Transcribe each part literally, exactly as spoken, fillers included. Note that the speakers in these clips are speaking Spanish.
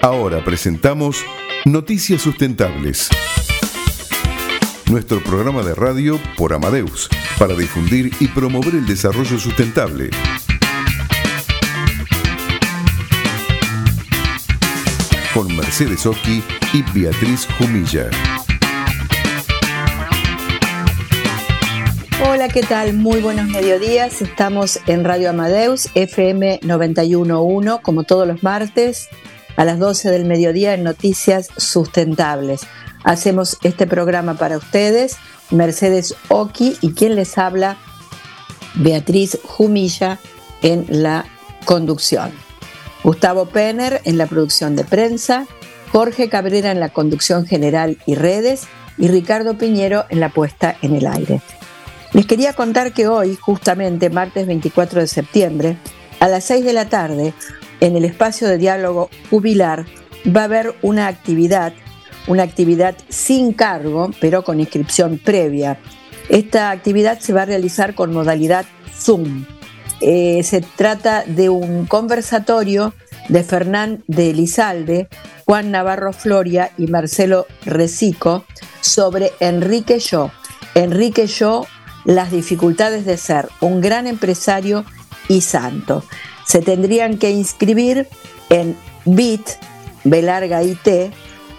Ahora presentamos Noticias Sustentables. Nuestro programa de radio por Amadeus, para difundir y promover el desarrollo sustentable. Con Mercedes Oki y Beatriz Jumilla. Hola, ¿qué tal? Muy buenos mediodías. Estamos en Radio Amadeus, F M noventa y uno punto uno, como todos los martes, a las doce del mediodía en Noticias Sustentables. Hacemos este programa para ustedes, Mercedes Oki, y quien les habla, Beatriz Jumilla, en la conducción. Gustavo Penner en la producción de prensa, Jorge Cabrera en la conducción general y redes, y Ricardo Piñero en la puesta en el aire. Les quería contar que hoy, justamente martes veinticuatro de septiembre, a las seis de la tarde, en el espacio de diálogo jubilar, va a haber una actividad, una actividad sin cargo, pero con inscripción previa. Esta actividad se va a realizar con modalidad Zoom. Eh, se trata de un conversatorio de Fernán de Elizalde, Juan Navarro Floria y Marcelo Recico sobre Enrique Yo. Enrique Yo, las dificultades de ser un gran empresario y santo. Se tendrían que inscribir en bit, B larga I T,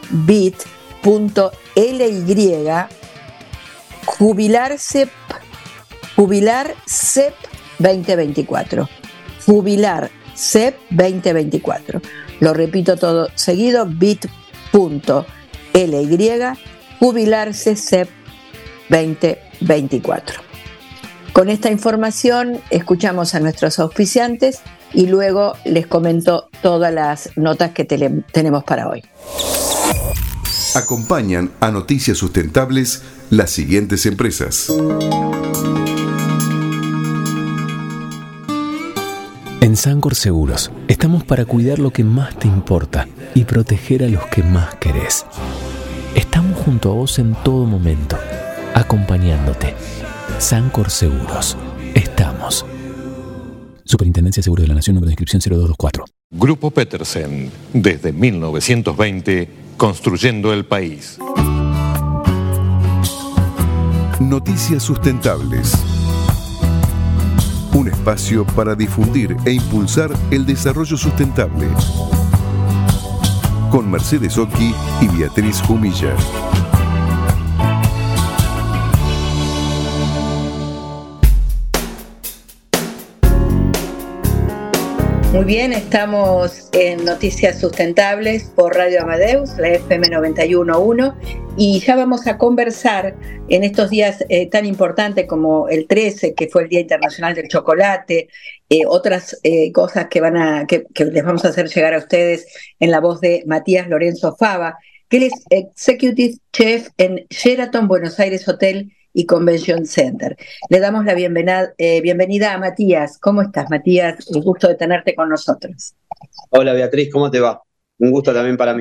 bit.ly, jubilar C E P, jubilar C E P veinte veinticuatro. Jubilar C E P veinte veinticuatro. Lo repito todo seguido, bit.ly, jubilarse C E P veinte veinticuatro. Con esta información escuchamos a nuestros auspiciantes y luego les comento todas las notas que te- tenemos para hoy. Acompañan a Noticias Sustentables las siguientes empresas. En Sancor Seguros estamos para cuidar lo que más te importa y proteger a los que más querés. Estamos junto a vos en todo momento, acompañándote. Sancor Seguros. Estamos. Superintendencia de Seguros de la Nación, número de inscripción cero dos dos cuatro. Grupo Petersen, desde mil novecientos veinte, construyendo el país. Noticias Sustentables. Un espacio para difundir e impulsar el desarrollo sustentable. Con Mercedes Oki y Beatriz Jumilla. Muy bien, estamos en Noticias Sustentables por Radio Amadeus, la F M noventa y uno punto uno, y ya vamos a conversar en estos días eh, tan importantes como el trece, que fue el Día Internacional del Chocolate, eh, otras eh, cosas que, van a, que, que les vamos a hacer llegar a ustedes en la voz de Matías Lorenzo Fava, que él es Executive Chef en Sheraton Buenos Aires Hotel y Convention Center. Le damos la bienvenida, eh, bienvenida a Matías. ¿Cómo estás, Matías? Un gusto de tenerte con nosotros. Hola, Beatriz, ¿cómo te va? Un gusto también para mí.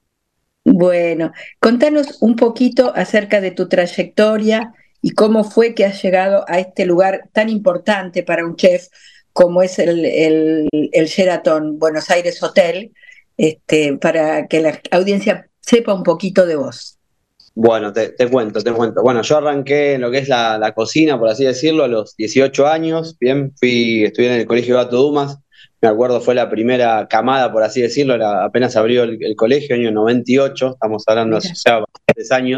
Bueno, contanos un poquito acerca de tu trayectoria y cómo fue que has llegado a este lugar tan importante para un chef como es el, el, el Sheraton Buenos Aires Hotel, este, para que la audiencia sepa un poquito de vos. Bueno, te, te cuento, te cuento. Bueno, yo arranqué en lo que es la, la cocina, por así decirlo, a los dieciocho años. Bien, fui, estudié en el Colegio Gato Dumas. Me acuerdo, fue la primera camada, por así decirlo. Era, apenas abrió el, el colegio, año noventa y ocho. Estamos hablando hace ya bastantes años.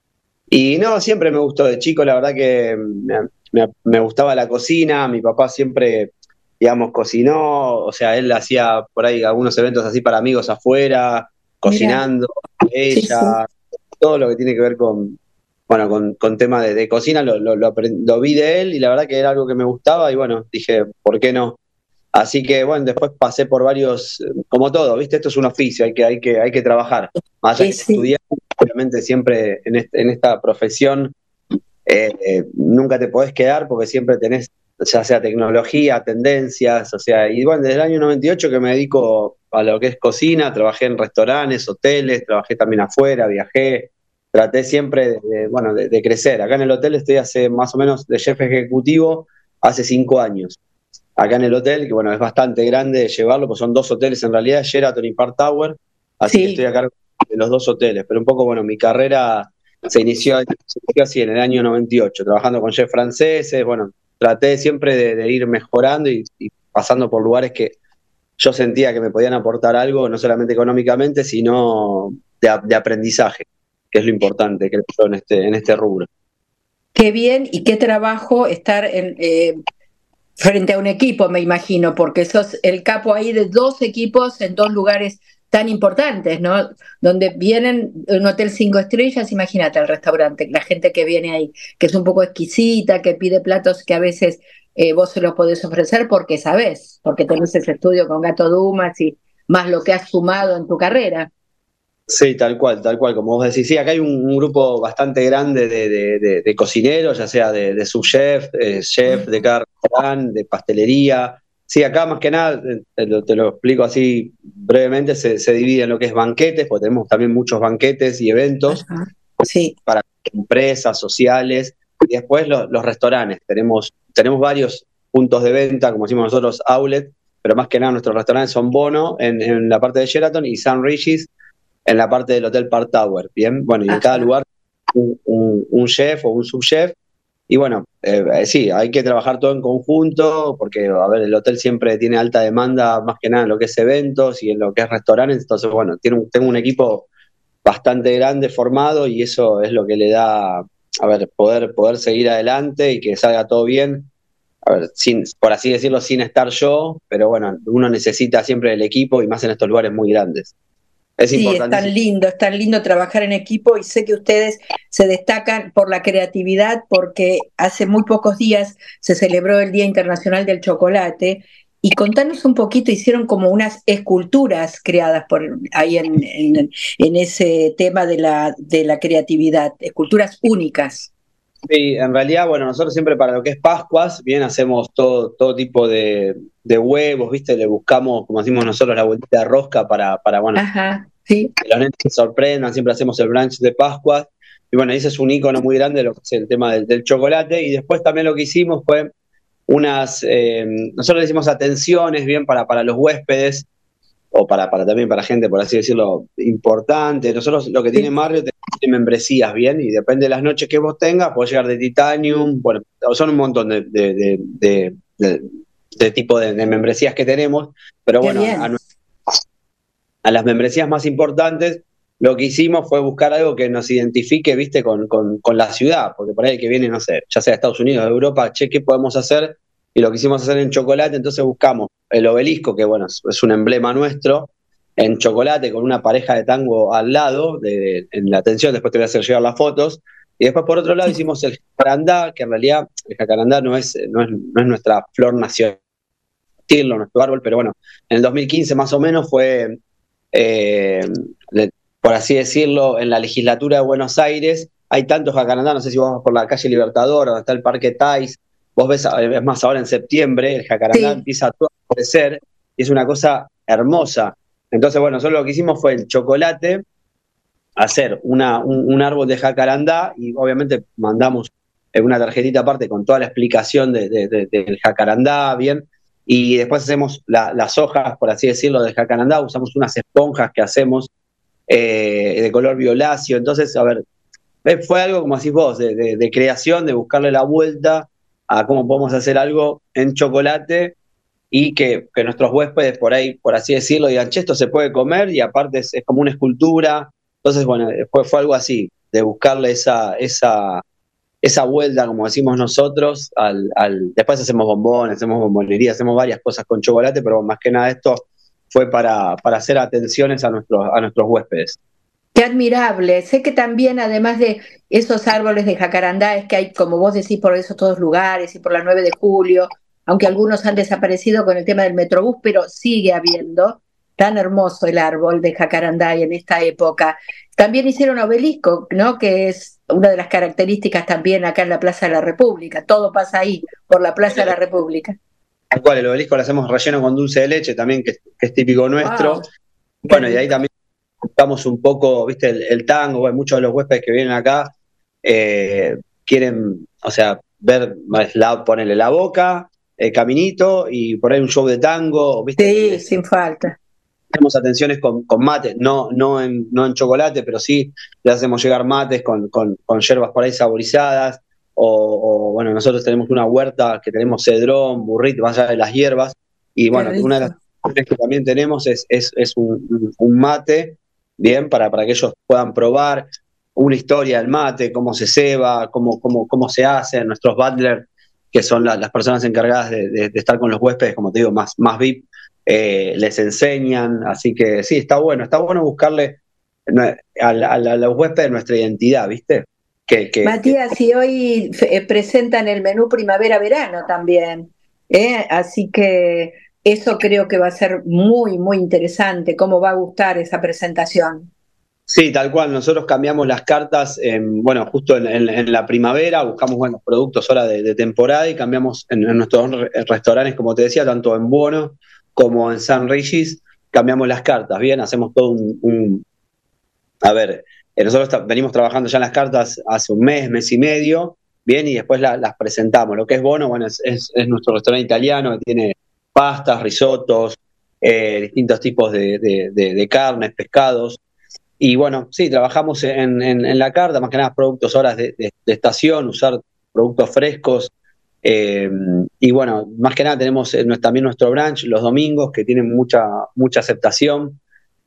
Y no, siempre me gustó. De chico, la verdad que me, me, me gustaba la cocina. Mi papá siempre, digamos, cocinó. O sea, él hacía por ahí algunos eventos así para amigos afuera, cocinando, ella. Sí, sí. Todo lo que tiene que ver con, bueno, con, con tema de, de cocina, lo, lo, lo, aprend- lo vi de él y la verdad que era algo que me gustaba y bueno, dije, ¿por qué no? Así que bueno, después pasé por varios, como todo, ¿viste? Esto es un oficio, hay que, hay que, hay que trabajar. Más allá de Sí, sí. estudiar, obviamente siempre en, este, en esta profesión eh, eh, nunca te podés quedar porque siempre tenés, ya sea tecnología, tendencias, o sea, y bueno, desde el año noventa y ocho que me dedico a lo que es cocina, trabajé en restaurantes, hoteles, trabajé también afuera, viajé, traté siempre de, de, bueno, de, de crecer. Acá en el hotel estoy hace más o menos de chef ejecutivo hace cinco años. Acá en el hotel, que bueno, es bastante grande llevarlo, pues son dos hoteles en realidad, Sheraton y Park Tower, así Sí. que estoy a cargo de los dos hoteles, pero un poco, bueno, mi carrera se inició, se inició así en el año noventa y ocho, trabajando con chefs franceses, bueno, traté siempre de, de ir mejorando y, y pasando por lugares que yo sentía que me podían aportar algo, no solamente económicamente, sino de, de aprendizaje, que es lo importante, creo yo, en este, en este rubro. Qué bien y qué trabajo estar en, eh, frente a un equipo, me imagino, porque sos el capo ahí de dos equipos en dos lugares tan importantes, ¿no? Donde vienen un hotel cinco estrellas, imagínate el restaurante, la gente que viene ahí, que es un poco exquisita, que pide platos que a veces eh, vos se los podés ofrecer porque sabés, porque tenés ese estudio con Gato Dumas y más lo que has sumado en tu carrera. Sí, tal cual, tal cual, como vos decís. Sí, acá hay un, un grupo bastante grande de, de, de, de cocineros, ya sea de, de subchef, eh, chef de cada restaurante, de pastelería. Sí, acá más que nada, eh, te lo, te lo explico así brevemente, se, se divide en lo que es banquetes, porque tenemos también muchos banquetes y eventos Ajá. Sí. para empresas, sociales, y después lo- los restaurantes. Tenemos, tenemos varios puntos de venta, como decimos nosotros, outlet, pero más que nada nuestros restaurantes son Bono en, en la parte de Sheraton y Sun Regis en la parte del Hotel Park Tower, ¿bien? Bueno, y en cada Ajá. lugar un, un, un chef o un subchef, y bueno, eh, eh, sí, hay que trabajar todo en conjunto, porque, a ver, el hotel siempre tiene alta demanda, más que nada en lo que es eventos y en lo que es restaurantes, entonces, bueno, tiene un, tengo un equipo bastante grande formado y eso es lo que le da, a ver, poder, poder seguir adelante y que salga todo bien. A ver, sin, por así decirlo, sin estar yo, pero bueno, uno necesita siempre el equipo y más en estos lugares muy grandes. Es Sí, es tan importantísimo. lindo, es tan lindo trabajar en equipo y sé que ustedes se destacan por la creatividad porque hace muy pocos días se celebró el Día Internacional del Chocolate y contanos un poquito, hicieron como unas esculturas creadas por ahí en, en, en ese tema de la, de la creatividad, esculturas únicas. Sí, en realidad, bueno, nosotros siempre para lo que es Pascuas, bien, hacemos todo, todo tipo de, de huevos, ¿viste? Le buscamos, como decimos nosotros, la vueltita de rosca para, para, bueno, Ajá, sí, que los nenes se sorprendan, siempre hacemos el brunch de Pascuas, y bueno, ese es un icono muy grande de lo que es el tema del, del chocolate, y después también lo que hicimos fue unas, eh, nosotros le hicimos atenciones, bien, para, para los huéspedes, o para, para también para gente, por así decirlo, importante. Nosotros lo que tiene sí, Marriott es membresías, bien, y depende de las noches que vos tengas, podés llegar de Titanium, bueno, son un montón de, de, de, de, de, de tipo de, de membresías que tenemos, pero qué bueno, a, bien. a las membresías más importantes, lo que hicimos fue buscar algo que nos identifique, viste, con, con, con la ciudad, porque por ahí el que viene, no sé, ya sea de Estados Unidos, de Europa, che, ¿qué podemos hacer? Y lo quisimos hacer en chocolate, entonces buscamos el obelisco, que bueno, es, es un emblema nuestro, en chocolate con una pareja de tango al lado, de, en la atención, después te voy a hacer llegar las fotos, y después por otro lado hicimos el jacarandá, que en realidad el jacarandá no es, no es, no es nuestra flor nacional, nuestro árbol, pero bueno, en el dos mil quince más o menos fue, eh, de, por así decirlo, en la legislatura de Buenos Aires, hay tantos jacarandá, no sé si vos vas por la calle Libertador, donde está el Parque Táis, vos ves, es más, ahora en septiembre, el jacarandá Sí, empieza a todo a crecer, y es una cosa hermosa. Entonces, bueno, nosotros lo que hicimos fue el chocolate, hacer una, un, un árbol de jacarandá, y obviamente mandamos una tarjetita aparte con toda la explicación de, de, de, del jacarandá, bien, y después hacemos la, las hojas, por así decirlo, del jacarandá, usamos unas esponjas que hacemos eh, de color violáceo, entonces, a ver, fue algo, como decís vos, de, de, de creación, de buscarle la vuelta a cómo podemos hacer algo en chocolate y que, que nuestros huéspedes por ahí, por así decirlo, digan, che, esto se puede comer y aparte es, es como una escultura. Entonces, bueno, fue, fue algo así, de buscarle esa, esa, esa vuelta, como decimos nosotros, al, al después hacemos bombones, hacemos bombonería, hacemos varias cosas con chocolate, pero más que nada esto fue para, para hacer atenciones a nuestros, a nuestros huéspedes. qué admirable. Sé que también, además de esos árboles de jacarandá, es que hay, como vos decís, por esos todos lugares y por la nueve de julio, aunque algunos han desaparecido con el tema del Metrobús, pero sigue habiendo. Tan hermoso el árbol de jacarandá y en esta época. También hicieron obelisco, ¿no? Que es una de las características también acá en la Plaza de la República. Todo pasa ahí, por la Plaza de la República. Tal cual, el obelisco lo hacemos relleno con dulce de leche también, que, que es típico nuestro. Wow, Bueno, y ahí también buscamos un poco, viste, el, el tango, bueno, muchos de los huéspedes que vienen acá eh, quieren, o sea, ver, la, ponerle la boca, el caminito y por ahí un show de tango, viste, sí, les, sin falta. tenemos atenciones con, con mate, no, no, en, no en chocolate, pero sí le hacemos llegar mates con, con, con hierbas por ahí saborizadas, o, o bueno, nosotros tenemos una huerta que tenemos cedrón, burrito, más allá de las hierbas, y bueno, una de las cosas que también tenemos es, es, es un, un mate, bien, para, para que ellos puedan probar una historia del mate, cómo se ceba, cómo, cómo, cómo se hace, nuestros butlers, que son la, las personas encargadas de, de, de estar con los huéspedes, como te digo, más, más V I P, Eh, les enseñan, así que sí, está bueno, está bueno buscarle a, a, a los huéspedes nuestra identidad, ¿viste? Que, que, Matías, que... y hoy eh, presentan el menú primavera-verano también, ¿eh? Así que eso creo que va a ser muy, muy interesante, cómo va a gustar esa presentación. Sí, tal cual, nosotros cambiamos las cartas, en, bueno, justo en, en, en la primavera, buscamos buenos productos ahora de, de temporada y cambiamos en, en nuestros restaurantes, como te decía, tanto en Buono como en San Regis, cambiamos las cartas, bien, hacemos todo un, un a ver, eh, nosotros ta- venimos trabajando ya en las cartas hace un mes, mes y medio, bien, y después la, las presentamos. Lo que es Buono, bueno, es, es, es nuestro restaurante italiano que tiene pastas, risotos, eh, distintos tipos de, de, de, de carnes, pescados, y bueno, sí, trabajamos en, en, en la carta, más que nada productos ahora de, de, de estación, usar productos frescos. Eh, y bueno, más que nada tenemos eh, también nuestro brunch los domingos, que tienen mucha, mucha aceptación,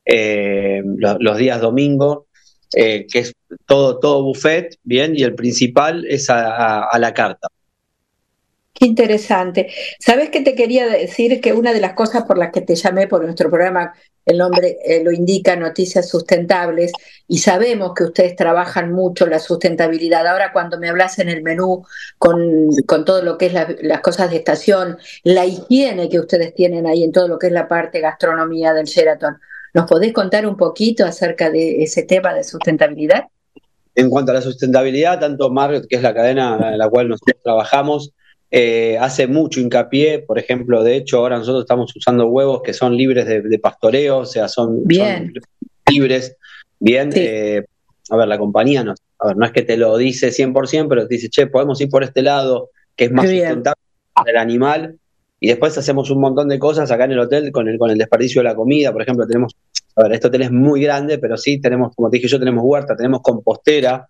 eh, los, los días domingo, eh, que es todo, todo buffet, bien, y el principal es a, a, a la carta. Qué interesante. ¿Sabes qué te quería decir? Que una de las cosas por las que te llamé, por nuestro programa, el nombre eh, lo indica, Noticias Sustentables, y sabemos que ustedes trabajan mucho la sustentabilidad. Ahora cuando me hablas en el menú con, con todo lo que es la, las cosas de estación, la higiene que ustedes tienen ahí en todo lo que es la parte gastronomía del Sheraton, ¿nos podés contar un poquito acerca de ese tema de sustentabilidad? En cuanto a la sustentabilidad, tanto Marriott, que es la cadena en la cual nosotros trabajamos, Eh, hace mucho hincapié, por ejemplo, de hecho ahora nosotros estamos usando huevos que son libres de, de pastoreo, o sea, son, son libres, bien, sí. eh, a ver, la compañía no, a ver, no es que te lo dice cien por ciento, pero te dice, che, podemos ir por este lado, que es más Qué bien. sustentable para el animal, y después hacemos un montón de cosas acá en el hotel con el, con el desperdicio de la comida, por ejemplo, tenemos, a ver, este hotel es muy grande, pero sí tenemos, como te dije yo, tenemos huerta, tenemos compostera,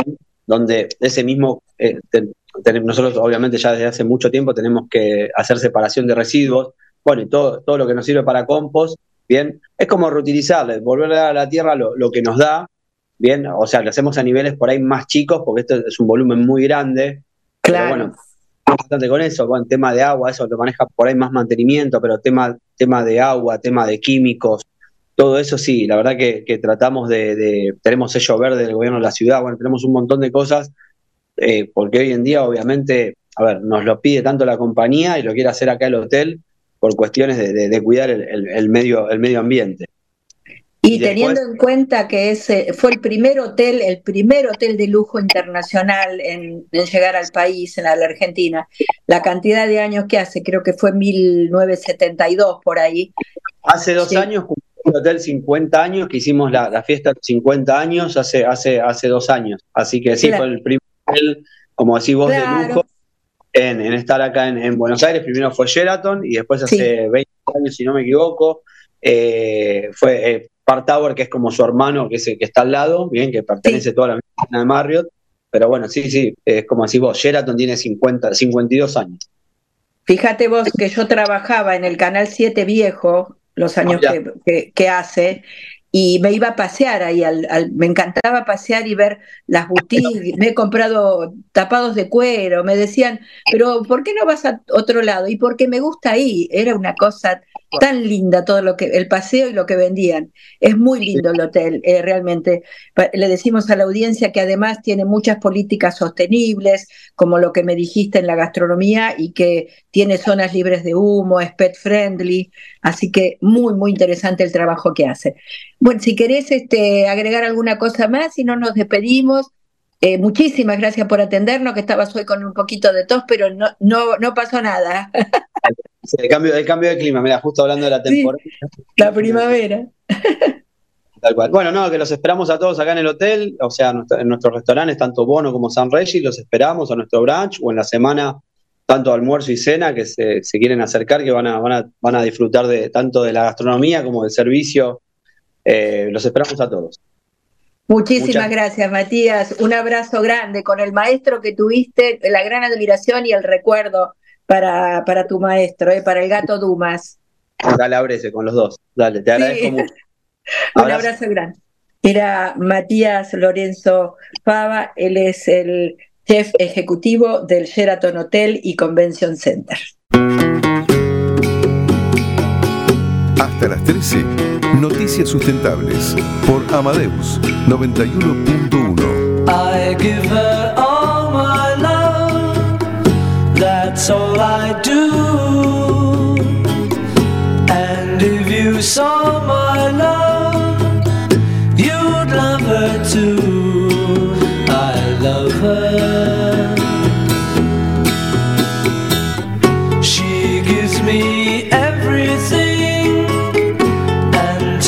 donde ese mismo, eh, te, te, nosotros obviamente ya desde hace mucho tiempo tenemos que hacer separación de residuos, bueno, y todo, todo lo que nos sirve para compost, bien, es como reutilizarle, volverle a la tierra lo, lo que nos da, bien, o sea, lo hacemos a niveles por ahí más chicos, porque esto es un volumen muy grande, claro. Pero bueno, bastante con eso, bueno, tema de agua, eso lo maneja por ahí más mantenimiento, pero tema, tema de agua, tema de químicos, todo eso sí, la verdad que, que tratamos de, de, tenemos sello verde del gobierno de la ciudad, bueno, tenemos un montón de cosas, eh, porque hoy en día obviamente, a ver, nos lo pide tanto la compañía y lo quiere hacer acá el hotel por cuestiones de, de, de cuidar el, el, el, medio, el medio ambiente. Y, y teniendo después, en cuenta que ese fue el primer hotel, el primer hotel de lujo internacional en, en llegar al país, en la, la Argentina, la cantidad de años que hace, creo que fue mil novecientos setenta y dos por ahí. Hace dos sí. años el hotel cincuenta años, que hicimos la, la fiesta de cincuenta años, hace, hace, hace dos años. Así que sí, claro. Fue el primer hotel, como decís vos, claro. de lujo en, en estar acá en, en Buenos Aires. Primero fue Sheraton y después hace sí. veinte años, si no me equivoco, eh, fue eh, Park Tower, que es como su hermano, que, es el que está al lado, bien, que pertenece sí. toda la misma de Marriott. Pero bueno, sí, sí, es como decís vos, Sheraton tiene cincuenta, cincuenta y dos años. Fíjate vos que yo trabajaba en el Canal siete viejo, los años que, que, que hace, y me iba a pasear ahí, al, al, me encantaba pasear y ver las boutiques, me he comprado tapados de cuero, me decían, pero ¿por qué no vas a otro lado? Y porque me gusta ahí, era una cosa tan linda todo lo que, el paseo y lo que vendían, es muy lindo el hotel, eh, realmente, le decimos a la audiencia que además tiene muchas políticas sostenibles, como lo que me dijiste en la gastronomía, y que tiene zonas libres de humo, es pet friendly, así que muy, muy interesante el trabajo que hace. Bueno, si querés este, agregar alguna cosa más, si no nos despedimos. Eh, muchísimas gracias por atendernos, que estabas hoy con un poquito de tos, pero no, no, no pasó nada. Sí, el, cambio, el cambio de clima, mira, justo hablando de la temporada. Sí, la primavera. Tal cual. Bueno, no, que los esperamos a todos acá en el hotel, o sea, en nuestros restaurantes, tanto Buono como San Regis, los esperamos a nuestro brunch, o en la semana tanto almuerzo y cena, que se, se quieren acercar, que van a, van, a, van a disfrutar de tanto de la gastronomía como del servicio. Eh, los esperamos a todos. Muchísimas Muchas gracias, Matías. Un abrazo grande con el maestro que tuviste, la gran admiración y el recuerdo para, para tu maestro, eh, para el Gato Dumas. Dale, abrece con los dos. Dale, te agradezco Sí. mucho. Un Abrazo. abrazo grande. Era Matías Lorenzo Fava, él es el chef ejecutivo del Sheraton Hotel y Convention Center. Hasta las trece, Noticias Sustentables por Amadeus noventa y uno punto uno. I give her all my love, that's all I do. And if you saw my love, you'd love her too. I love her. She gives me everything, and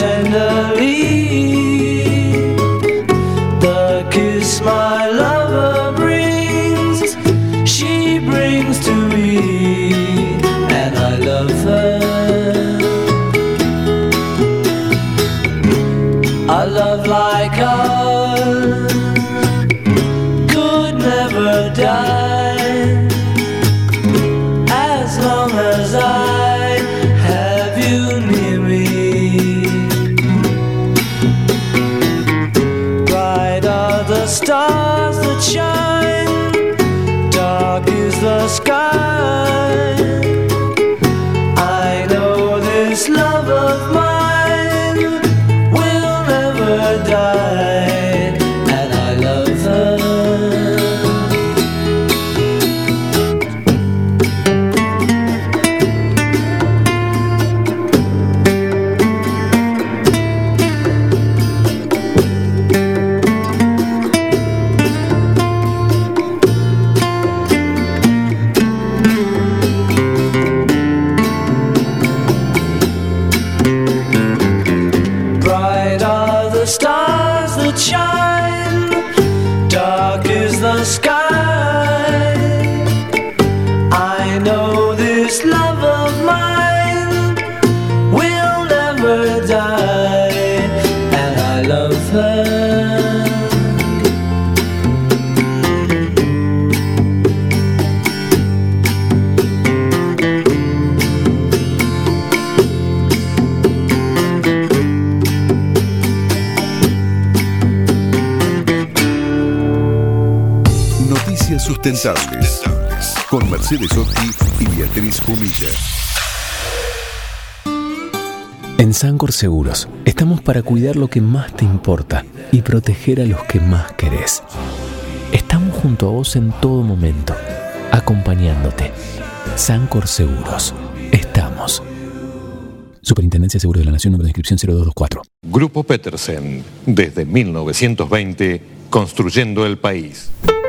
tenderly the kiss my lover brings, she brings to me, and I love her. A love like ours could never die, as long as I have you near me. Bright are the stars that shine, dark is the sky. I know this love of mine will never die, and I love her. Bright are the stars that shine, dark is the sky. I know this love of mine will never die, and I love her. Noticias Sustentables con Mercedes Otti y Beatriz Humilla. En Sancor Seguros estamos para cuidar lo que más te importa y proteger a los que más querés. Estamos junto a vos en todo momento, acompañándote. Sancor Seguros. Estamos. Superintendencia de Seguros de la Nación, número de inscripción cero dos dos cuatro. Grupo Petersen, desde mil novecientos veinte, construyendo el país.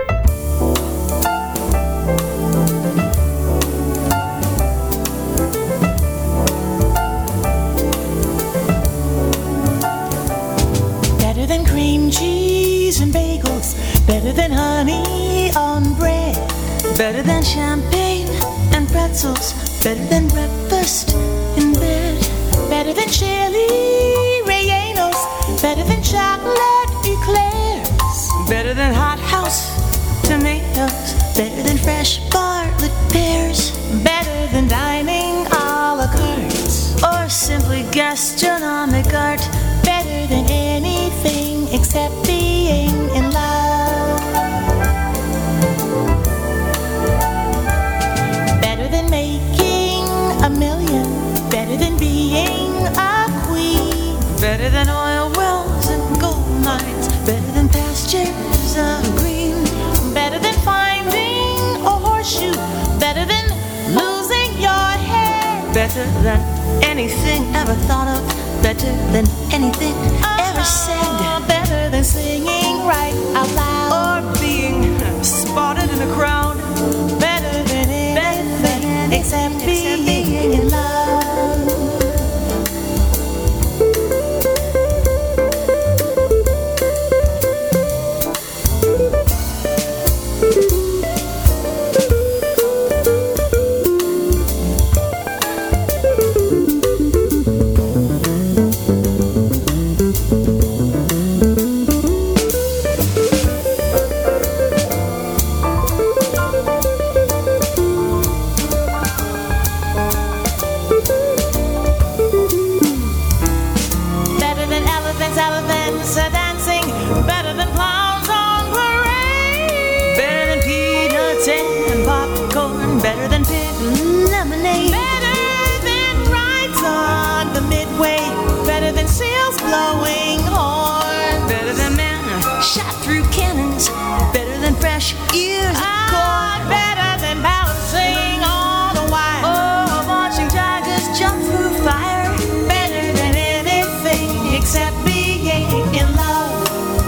Better than cream cheese and bagels, better than honey on bread, better than champagne and pretzels, better than breakfast in bed, better than chili rellenos, better than chocolate eclairs, better than hothouse tomatoes, better than fresh Bartlett pears, better than dining a la carte, or simply gastronomic art, better than anything except being in love. Better than making a million, better than being a queen, better than oil wells and gold mines, better than pastures of green, better than finding a horseshoe, better than losing your head, better than anything ever thought of, better than anything ever said, better than singing right out loud, or being spotted in a crowd, better than anything except being in love. blowing horn. Better than men shot through cannons. Better than fresh ears of corn. Better than balancing all the while. Oh, watching tigers jump through fire. Better than anything except being in love.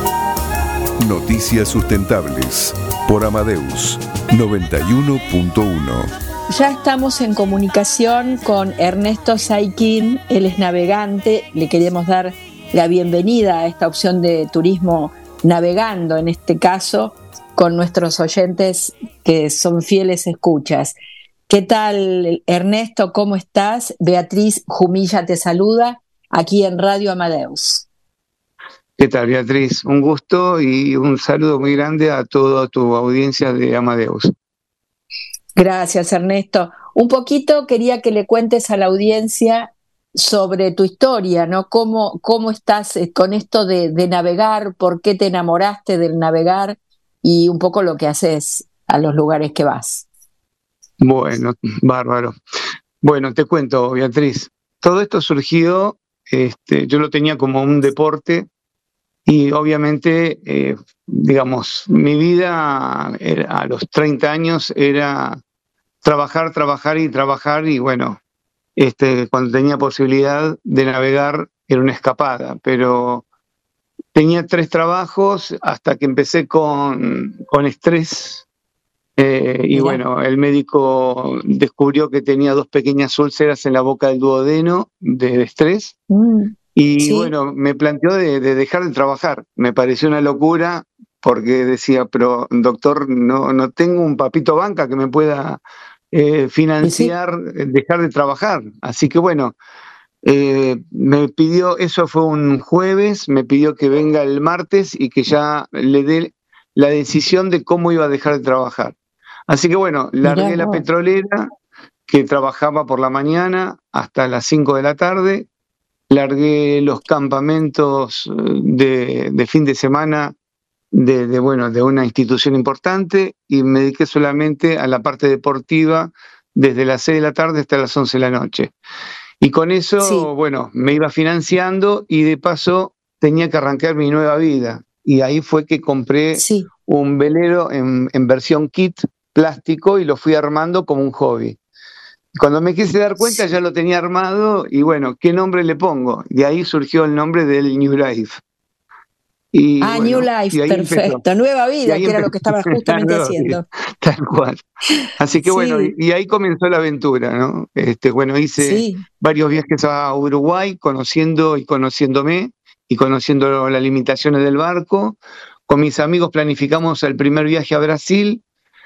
Noticias sustentables por Amadeus noventa y uno punto uno. Ya estamos en comunicación con Ernesto Saikin, él es navegante, le queremos dar la bienvenida a esta opción de turismo navegando, en este caso, con nuestros oyentes que son fieles escuchas. ¿Qué tal, Ernesto? ¿Cómo estás? Beatriz Jumilla te saluda aquí en Radio Amadeus. ¿Qué tal, Beatriz? Un gusto y un saludo muy grande a toda tu audiencia de Amadeus. Gracias, Ernesto. Un poquito quería que le cuentes a la audiencia sobre tu historia, ¿no? ¿Cómo, cómo estás con esto de, de navegar? ¿Por qué te enamoraste del navegar? Y un poco lo que haces a los lugares que vas. Bueno, bárbaro. Bueno, te cuento, Beatriz. Todo esto surgió, este, yo lo tenía como un deporte y obviamente, eh, digamos, mi vida era, a los treinta años era trabajar, trabajar y trabajar y bueno, este, cuando tenía posibilidad de navegar era una escapada, pero tenía tres trabajos hasta que empecé con, con estrés eh, y bueno, el médico descubrió que tenía dos pequeñas úlceras en la boca del duodeno de, de estrés mm, y ¿sí? Bueno, me planteó de, de dejar de trabajar, me pareció una locura porque decía, pero doctor, no, no tengo un papito banca que me pueda eh, financiar, ¿sí? Dejar de trabajar, así que bueno, Eh, me pidió, eso fue un jueves, me pidió que venga el martes y que ya le dé la decisión de cómo iba a dejar de trabajar. Así que bueno, largué Mirá, la petrolera, que trabajaba por la mañana hasta las cinco de la tarde, largué los campamentos de, de fin de semana de, de, bueno, de una institución importante y me dediqué solamente a la parte deportiva desde las seis de la tarde hasta las once de la noche. Y con eso, sí. Bueno, me iba financiando y de paso tenía que arrancar mi nueva vida. Y ahí fue que compré sí. un velero en, en versión kit, plástico, y lo fui armando como un hobby. Cuando me quise dar cuenta sí. ya lo tenía armado y bueno, ¿qué nombre le pongo? De ahí surgió el nombre del New Life. Y, ah, bueno, New Life, perfecto. Empezó. Nueva vida, que era lo que estaba justamente haciendo. Vida, tal cual. Así que sí. bueno, y, y ahí comenzó la aventura, ¿no? Este, bueno, hice sí. varios viajes a Uruguay, conociendo y conociéndome, y conociendo las limitaciones del barco. Con mis amigos planificamos el primer viaje a Brasil.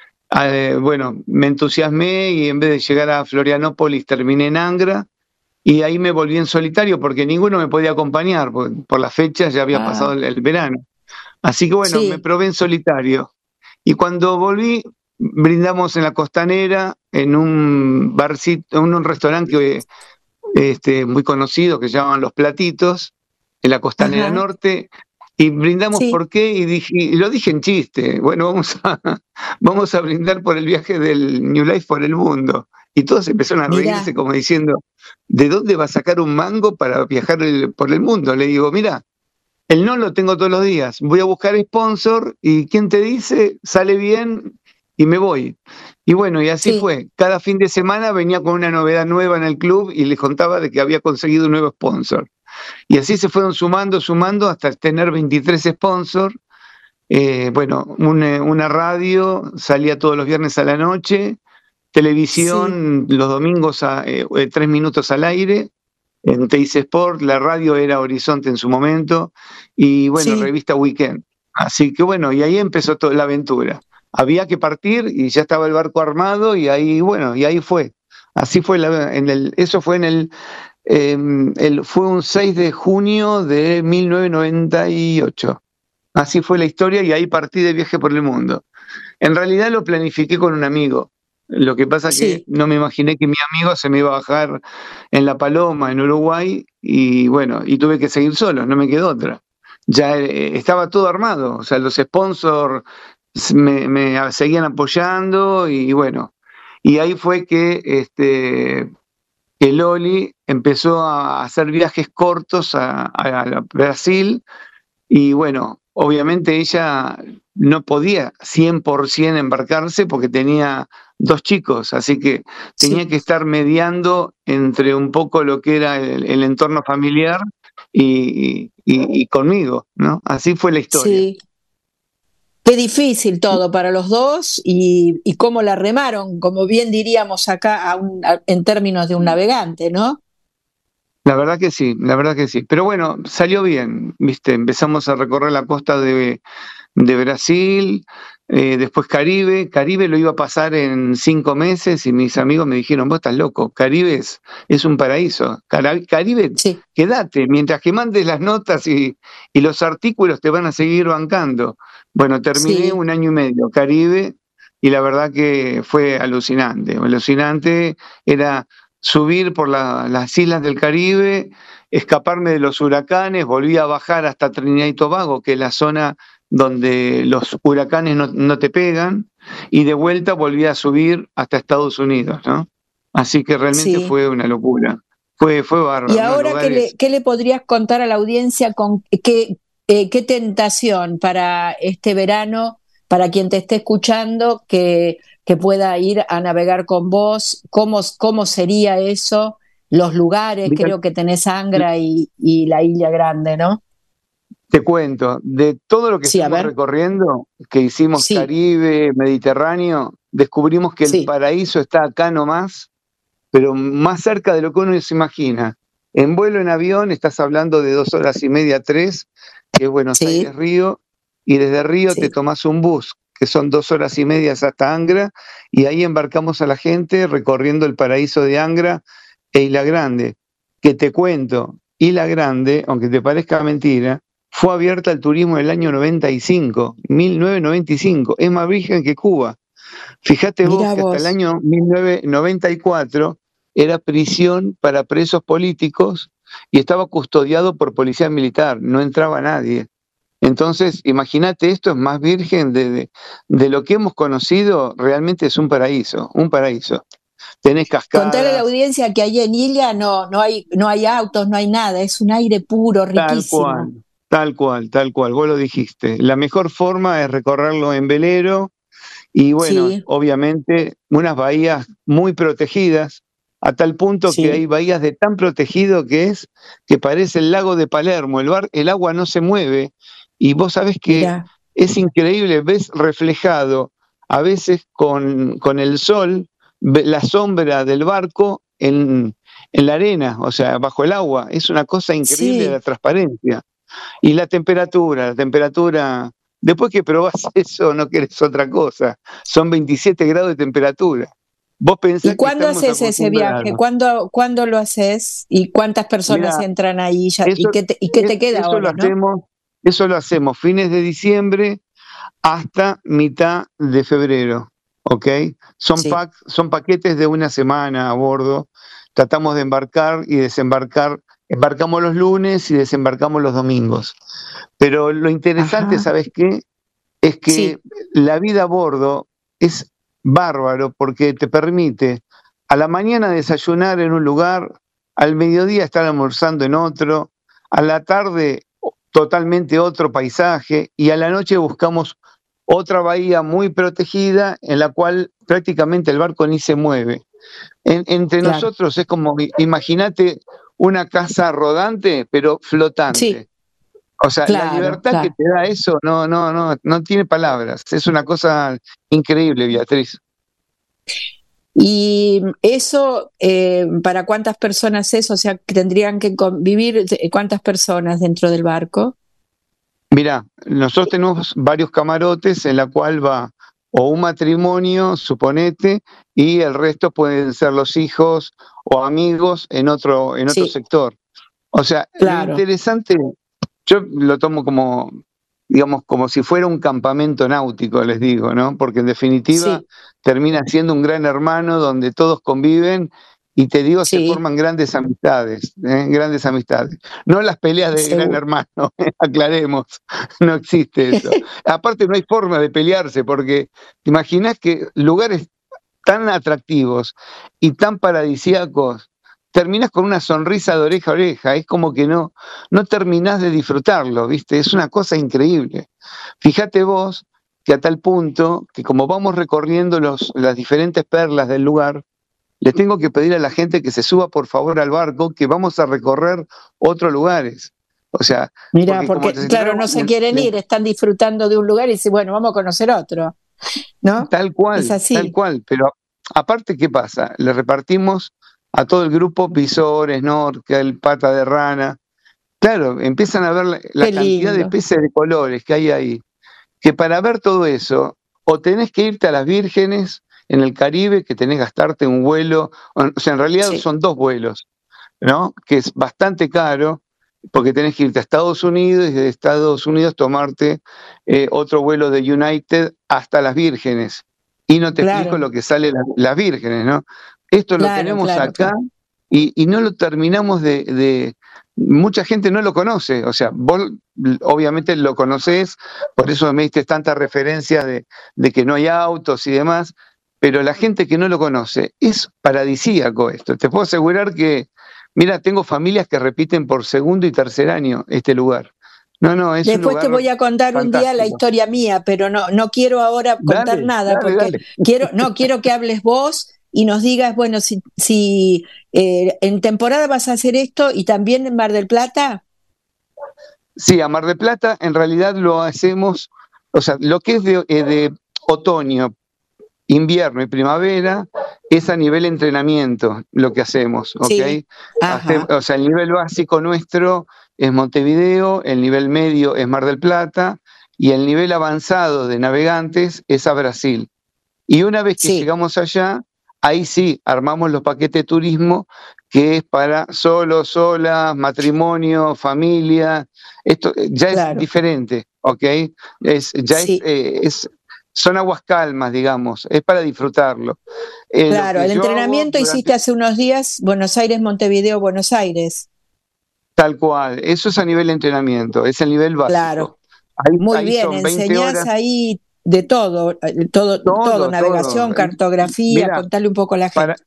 Eh, bueno, me entusiasmé y en vez de llegar a Florianópolis terminé en Angra. Y ahí me volví en solitario porque ninguno me podía acompañar, por, por las fechas ya había ah. pasado el, el verano. Así que bueno, sí. me probé en solitario. Y cuando volví, brindamos en la Costanera, en un barcito, en un restaurante que, este, muy conocido que se llaman Los Platitos, en la Costanera Ajá. Norte, y brindamos sí. por qué, y, dije, y lo dije en chiste, bueno, vamos a, vamos a brindar por el viaje del New Life por el mundo. Y todos empezaron a reírse mirá. Como diciendo, ¿de dónde va a sacar un mango para viajar el, por el mundo? Le digo, mira, el no lo tengo todos los días, voy a buscar sponsor y ¿quién te dice? Sale bien y me voy. Y bueno, y así sí. fue. Cada fin de semana venía con una novedad nueva en el club y les contaba de que había conseguido un nuevo sponsor. Y así se fueron sumando, sumando hasta tener veintitrés sponsors. Eh, bueno, una, una radio salía todos los viernes a la noche. Televisión sí. los domingos a eh, tres minutos al aire, en T I C Sport, la radio era Horizonte en su momento, y bueno, sí. revista Weekend. Así que bueno, y ahí empezó toda la aventura. Había que partir y ya estaba el barco armado y ahí, bueno, y ahí fue. Así fue, la, en el, eso fue en el, eh, el, fue un seis de junio de mil novecientos noventa y ocho. Así fue la historia y ahí partí de viaje por el mundo. En realidad lo planifiqué con un amigo. Lo que pasa es sí. que no me imaginé que mi amigo se me iba a bajar en La Paloma, en Uruguay, y bueno, y tuve que seguir solo, no me quedó otra. Ya eh, estaba todo armado, o sea, los sponsors me, me seguían apoyando y bueno, y ahí fue que este, que Loli empezó a hacer viajes cortos a, a, a Brasil y bueno, obviamente ella no podía cien por ciento embarcarse porque tenía dos chicos, así que tenía sí. que estar mediando entre un poco lo que era el, el entorno familiar y, y, y conmigo, ¿no? Así fue la historia. Sí. Qué difícil todo para los dos y, y cómo la remaron, como bien diríamos acá a un, a, en términos de un navegante, ¿no? La verdad que sí, la verdad que sí. Pero bueno, salió bien, ¿viste? Empezamos a recorrer la costa de, de Brasil, eh, después Caribe. Caribe lo iba a pasar en cinco meses y mis amigos me dijeron, vos estás loco, Caribe es, es un paraíso. Caribe, Caribe sí. quédate, mientras que mandes las notas y, y los artículos te van a seguir bancando. Bueno, terminé sí. un año y medio, Caribe, y la verdad que fue alucinante. Alucinante era subir por la, las islas del Caribe, escaparme de los huracanes, volví a bajar hasta Trinidad y Tobago, que es la zona donde los huracanes no, no te pegan, y de vuelta volví a subir hasta Estados Unidos, ¿no? Así que realmente sí. fue una locura, fue, fue bárbaro. Y ahora, ¿qué le, ¿qué le podrías contar a la audiencia con qué, eh, qué tentación para este verano, para quien te esté escuchando, que que pueda ir a navegar con vos? ¿Cómo, cómo sería eso? Los lugares, Mira, creo que tenés Angra y, y la Isla Grande, ¿no? Te cuento, de todo lo que sí, estamos recorriendo, que hicimos sí. Caribe, Mediterráneo, descubrimos que sí. el paraíso está acá nomás, pero más cerca de lo que uno se imagina. En vuelo en avión estás hablando de dos horas y media, tres, que es Buenos sí. Aires, Río, y desde Río sí. te tomás un bus, que son dos horas y media hasta Angra, y ahí embarcamos a la gente recorriendo el paraíso de Angra e Isla Grande, que te cuento, Isla Grande, aunque te parezca mentira, fue abierta al turismo en el año noventa y cinco, mil novecientos noventa y cinco, es más virgen que Cuba. Fíjate vos Mirá que vos. Hasta el año mil novecientos noventa y cuatro era prisión para presos políticos y estaba custodiado por policía militar, no entraba nadie. Entonces, imagínate, esto es más virgen de, de, de lo que hemos conocido, realmente es un paraíso, un paraíso. Tenés cascadas. Contarle a la audiencia que allí en Ilia no, no, hay, no hay autos, no hay nada, es un aire puro, riquísimo. Tal cual, tal cual, tal cual, vos lo dijiste. La mejor forma es recorrerlo en velero y bueno, sí. obviamente unas bahías muy protegidas, a tal punto sí. que hay bahías de tan protegido que es que parece el lago de Palermo, el, bar, el agua no se mueve. Y vos sabés que Mirá. es increíble, ves reflejado a veces con, con el sol la sombra del barco en, en la arena, o sea, bajo el agua. Es una cosa increíble sí. la transparencia. Y la temperatura, la temperatura, después que probás eso no querés otra cosa. Son veintisiete grados de temperatura. Vos pensás ¿Y cuándo haces ese viaje? ¿Cuándo, ¿Cuándo lo haces? ¿Y cuántas personas Mirá, entran ahí? Ya, eso, ¿Y qué te, y qué te queda eso ahora? Lo ¿no? hacemos, Eso lo hacemos fines de diciembre hasta mitad de febrero, ¿ok? Son, sí. pack, son paquetes de una semana a bordo. Tratamos de embarcar y desembarcar. Embarcamos los lunes y desembarcamos los domingos. Pero lo interesante, Ajá. ¿sabes qué? Es que sí. la vida a bordo es bárbaro porque te permite a la mañana desayunar en un lugar, al mediodía estar almorzando en otro, a la tarde totalmente otro paisaje y a la noche buscamos otra bahía muy protegida en la cual prácticamente el barco ni se mueve. En, entre claro. nosotros es como, imagínate una casa rodante pero flotante. Sí. O sea, claro, la libertad claro. que te da eso no, no, no, no tiene palabras. Es una cosa increíble, Beatriz. Y eso, eh, ¿para cuántas personas es? O sea, tendrían que convivir, ¿cuántas personas dentro del barco? Mirá, nosotros tenemos varios camarotes en la cual va o un matrimonio, suponete, y el resto pueden ser los hijos o amigos en otro, en otro sí. sector. O sea, claro. lo interesante, yo lo tomo como, digamos, como si fuera un campamento náutico, les digo, ¿no? Porque en definitiva sí. termina siendo un gran hermano donde todos conviven y te digo, sí. se forman grandes amistades, ¿eh? grandes amistades. No las peleas de sí. gran hermano, ¿eh? Aclaremos, no existe eso. Aparte no hay forma de pelearse porque te imaginas que lugares tan atractivos y tan paradisíacos terminás con una sonrisa de oreja a oreja, es como que no, no terminás de disfrutarlo, ¿viste? Es una cosa increíble. Fíjate vos que a tal punto que como vamos recorriendo los, las diferentes perlas del lugar, les tengo que pedir a la gente que se suba por favor al barco, que vamos a recorrer otros lugares. O sea, mira, porque, porque claro, no se quieren ir, están disfrutando de un lugar y dicen, bueno, vamos a conocer otro, ¿no? Tal cual, es así. Tal cual, pero aparte, ¿qué pasa? Le repartimos a todo el grupo visores, snorkel, pata de rana. Claro, empiezan a ver la, la cantidad de peces de colores que hay ahí, que para ver todo eso, o tenés que irte a las Vírgenes, en el Caribe, que tenés que gastarte un vuelo, o sea, en realidad sí. son dos vuelos, ¿no? Que es bastante caro, porque tenés que irte a Estados Unidos y de Estados Unidos tomarte eh, otro vuelo de United hasta las Vírgenes. Y no te claro. explico lo que sale la, las Vírgenes, ¿no? Esto claro, lo tenemos claro, acá claro. Y, y no lo terminamos de, de... Mucha gente no lo conoce, o sea, vos obviamente lo conocés, por eso me diste tantas referencias de, de que no hay autos y demás, pero la gente que no lo conoce, es paradisíaco esto. Te puedo asegurar que, mira, tengo familias que repiten por segundo y tercer año este lugar. No, no, es Después un lugar te voy a contar fantástico. Un día la historia mía, pero no, no quiero ahora contar dale, nada, dale, porque dale. quiero, no, quiero que hables vos y nos digas, bueno, si, si eh, en temporada vas a hacer esto y también en Mar del Plata. Sí, a Mar del Plata en realidad lo hacemos, o sea, lo que es de, eh, de otoño, invierno y primavera es a nivel entrenamiento lo que hacemos, ¿ok? Sí. Hace, o sea, el nivel básico nuestro es Montevideo, el nivel medio es Mar del Plata y el nivel avanzado de navegantes es a Brasil. Y una vez que sí. llegamos allá, ahí sí armamos los paquetes de turismo que es para solos, solas, matrimonio, familia. Esto ya claro. es diferente, ¿ok? Es, ya sí. es, eh, es son aguas calmas, digamos, es para disfrutarlo. Eh, claro, el entrenamiento durante... hiciste hace unos días Buenos Aires, Montevideo, Buenos Aires. Tal cual, eso es a nivel de entrenamiento, es el nivel básico. Claro, ahí, muy ahí bien, enseñás horas. Ahí de todo, todo, todo, todo navegación, todo. Cartografía, Mirá, contale un poco a la gente. Para,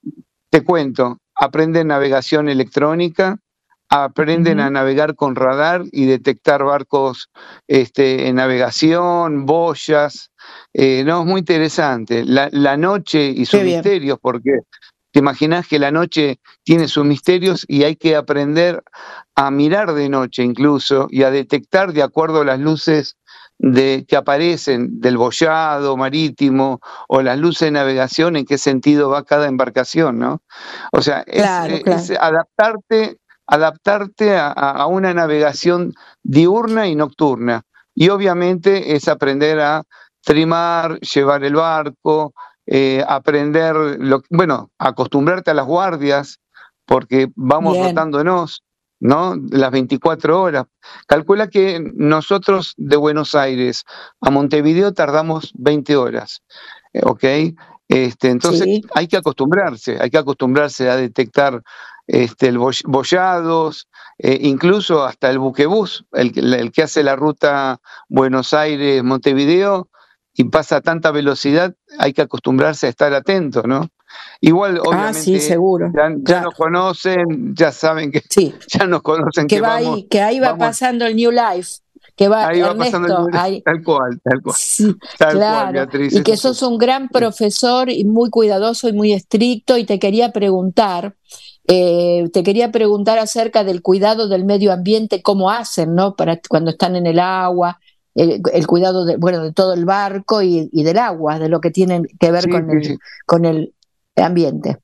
te cuento, aprenden navegación electrónica, aprenden uh-huh. a navegar con radar y detectar barcos este, en navegación, boyas, eh, no, es muy interesante. La, la noche y sus misterios, porque te imaginás que la noche tiene sus misterios y hay que aprender a mirar de noche incluso y a detectar de acuerdo a las luces de, que aparecen del boyado marítimo o las luces de navegación, en qué sentido va cada embarcación, ¿no? O sea, es, claro, es, claro. es adaptarte... adaptarte a, a una navegación diurna y nocturna. Y obviamente es aprender a trimar, llevar el barco, eh, aprender, lo, bueno, acostumbrarte a las guardias, porque vamos Bien. rotándonos, ¿no? Las veinticuatro horas. Calcula que nosotros de Buenos Aires a Montevideo tardamos veinte horas, ¿ok? Este, entonces sí. hay que acostumbrarse, hay que acostumbrarse a detectar este, el boyados, eh, incluso hasta el buquebús, el, el que hace la ruta Buenos Aires-Montevideo y pasa a tanta velocidad, hay que acostumbrarse a estar atento, ¿no? Igual, obviamente, ah, sí, seguro. ya, ya claro. nos conocen, ya saben que sí. ya nos conocen que, que va vamos, ahí, que ahí va vamos, pasando el New Life. Que va, ahí va Ernesto, pasando el, ahí, tal cual, tal cual. Sí, tal claro, cual, Beatriz. Y que sos un gran profesor y muy cuidadoso y muy estricto, y te quería preguntar, eh, te quería preguntar acerca del cuidado del medio ambiente, cómo hacen, ¿no? Para cuando están en el agua, el, el cuidado de, bueno, de todo el barco y, y del agua, de lo que tienen que ver sí, con, sí, el, sí. con el ambiente.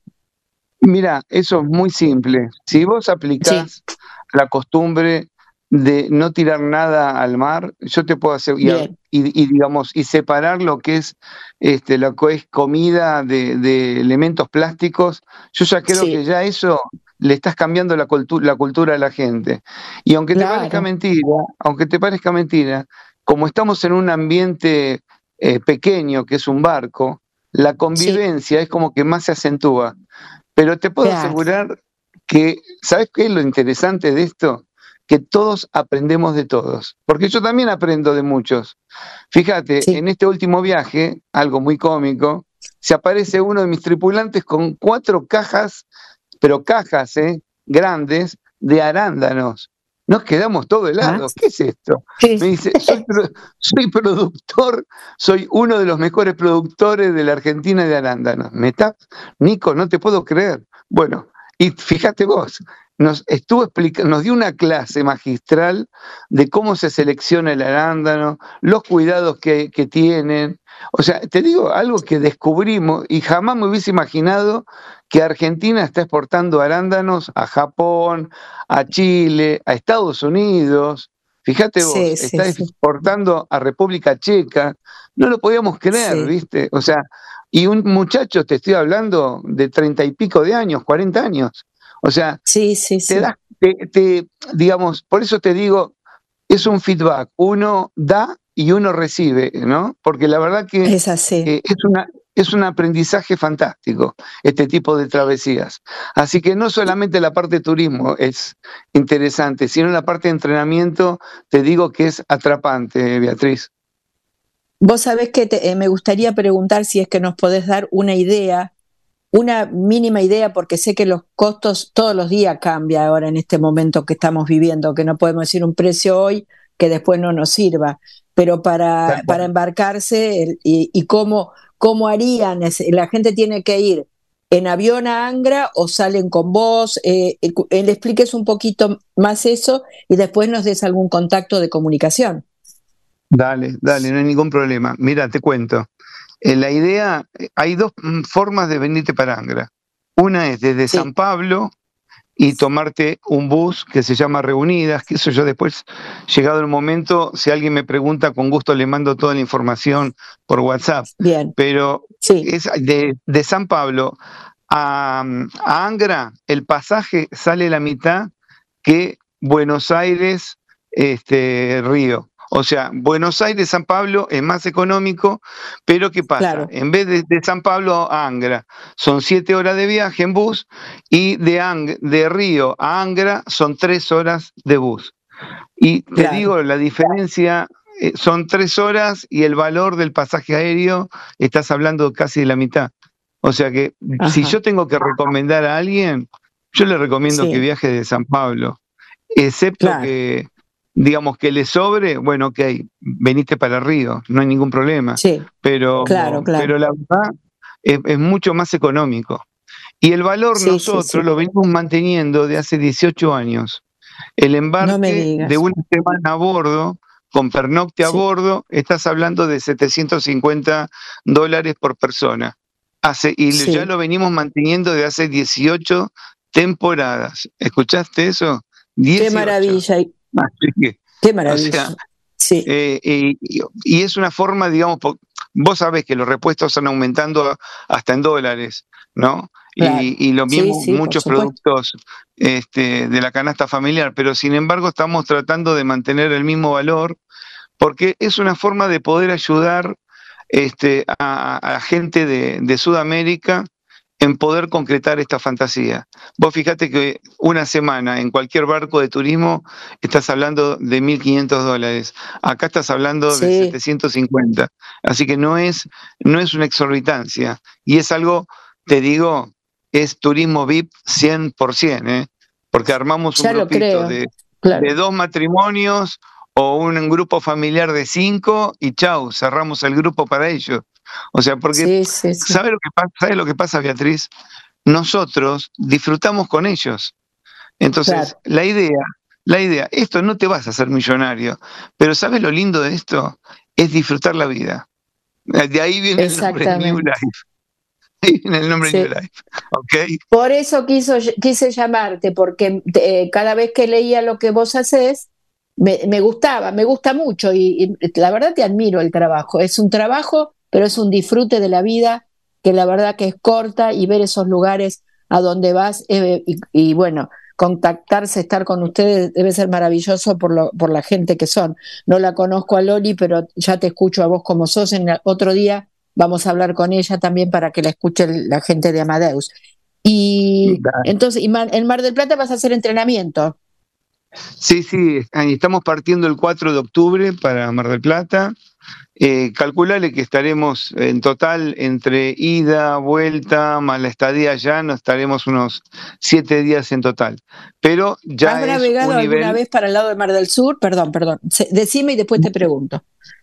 Mira, eso es muy simple. Si vos aplicás sí. la costumbre de no tirar nada al mar, yo te puedo hacer y, y, y digamos y separar lo que es este lo que es comida de, de elementos plásticos, yo ya creo sí. que ya eso le estás cambiando la cultura la cultura a la gente. Y aunque claro. te parezca mentira, aunque te parezca mentira, como estamos en un ambiente eh, pequeño que es un barco, la convivencia sí. es como que más se acentúa. Pero te puedo claro. asegurar que, ¿sabes qué es lo interesante de esto? Que todos aprendemos de todos, porque yo también aprendo de muchos. Fíjate, sí. en este último viaje, algo muy cómico, se aparece uno de mis tripulantes con cuatro cajas pero cajas, ¿eh? grandes, de arándanos. Nos quedamos todo helados. ¿Ah? ¿Qué es esto? Sí. Me dice, soy, soy productor, soy uno de los mejores productores de la Argentina de arándanos. ¿Me estás? Nico, no te puedo creer. Bueno, y fíjate vos, nos estuvo explicando, nos dio una clase magistral de cómo se selecciona el arándano, los cuidados que, que tienen. O sea, te digo algo que descubrimos y jamás me hubiese imaginado que Argentina está exportando arándanos a Japón, a Chile, a Estados Unidos. Fíjate vos, sí, sí, está sí. exportando a República Checa. No lo podíamos creer, sí. ¿viste? O sea, y un muchacho, te estoy hablando, de treinta y pico de años, cuarenta años. O sea, sí, sí, sí. Te das, te, te, digamos, por eso te digo, es un feedback. Uno da y uno recibe, ¿no? Porque la verdad que es así. Eh, es una... Es un aprendizaje fantástico, este tipo de travesías. Así que no solamente la parte de turismo es interesante, sino la parte de entrenamiento, te digo que es atrapante, Beatriz. Vos sabés que te, eh, me gustaría preguntar si es que nos podés dar una idea, una mínima idea, porque sé que los costos todos los días cambian ahora en este momento que estamos viviendo, que no podemos decir un precio hoy que después no nos sirva, pero para, para embarcarse y, y cómo... ¿Cómo harían? ¿La gente tiene que ir en avión a Angra o salen con vos? Eh, eh, le expliques un poquito más eso y después nos des algún contacto de comunicación. Dale, dale, no hay ningún problema. Mira, te cuento. Eh, la idea, hay dos formas de venirte para Angra. Una es desde sí. San Pablo y tomarte un bus que se llama Reunidas, que eso yo después, llegado el momento, si alguien me pregunta, con gusto le mando toda la información por WhatsApp. Bien. Pero sí. es de, de San Pablo a, a Angra, el pasaje sale la mitad que Buenos Aires, este, Río. O sea, Buenos Aires, San Pablo es más económico, pero ¿qué pasa? Claro. En vez de, de San Pablo a Angra, son siete horas de viaje en bus, y de, Ang de Río a Angra son tres horas de bus. Y te claro. digo, la diferencia eh, son tres horas y el valor del pasaje aéreo, estás hablando casi de la mitad. O sea que Ajá. si yo tengo que recomendar a alguien, yo le recomiendo sí. que viaje de San Pablo, excepto claro. que... digamos que le sobre, bueno, ok, veniste para Río, no hay ningún problema. Sí, pero, claro, claro. pero la verdad es, es mucho más económico. Y el valor sí, nosotros sí, sí. lo venimos manteniendo de hace dieciocho años. El embarque no de una semana a bordo, con pernocte a sí. bordo, estás hablando de setecientos cincuenta dólares por persona. Hace, y sí. ya lo venimos manteniendo de hace dieciocho temporadas. ¿Escuchaste eso? dieciocho. Qué maravilla. Que, Qué maravilla. O sea, sí. eh, y, y es una forma, digamos, vos sabés que los repuestos están aumentando hasta en dólares, ¿no? Claro. Y, y lo mismo, sí, sí, muchos productos este, de la canasta familiar, pero sin embargo estamos tratando de mantener el mismo valor, porque es una forma de poder ayudar este, a, a gente de, de Sudamérica en poder concretar esta fantasía. Vos fíjate que una semana en cualquier barco de turismo estás hablando de mil quinientos dólares. Acá estás hablando sí. de setecientos cincuenta. Así que no es, no es una exorbitancia. Y es algo, te digo, es turismo V I P cien por ciento, ¿eh? Porque armamos un ya grupito de, claro. de dos matrimonios o un grupo familiar de cinco y chau, cerramos el grupo para ellos. O sea, porque sí, sí, sí. ¿sabe lo que pasa, ¿sabe lo que pasa, Beatriz? Nosotros disfrutamos con ellos. Entonces, claro. la idea, la idea, esto no te vas a hacer millonario, pero ¿sabes lo lindo de esto? Es disfrutar la vida. De ahí viene el nombre New Life. Ahí viene el nombre sí. New Life. ¿Okay? Por eso quiso, quise llamarte, porque eh, cada vez que leía lo que vos hacés, me, me gustaba, me gusta mucho y, y la verdad te admiro el trabajo. Es un trabajo, pero es un disfrute de la vida que la verdad que es corta, y ver esos lugares a donde vas eh, y, y bueno, contactarse, estar con ustedes debe ser maravilloso por, lo, por la gente que son. No la conozco a Loli, pero ya te escucho a vos como sos. En el, otro día vamos a hablar con ella también para que la escuche la gente de Amadeus. Y Dale. entonces, y en Mar del Plata vas a hacer entrenamiento. Sí, sí, estamos partiendo el cuatro de octubre para Mar del Plata. Eh, calculale que estaremos en total entre ida, vuelta, más la estadía allá, nos estaremos unos siete días en total. Pero ya ¿Has es navegado un nivel... alguna vez para el lado de Mar del Sur? Perdón, perdón. Se- Decime y después te pregunto.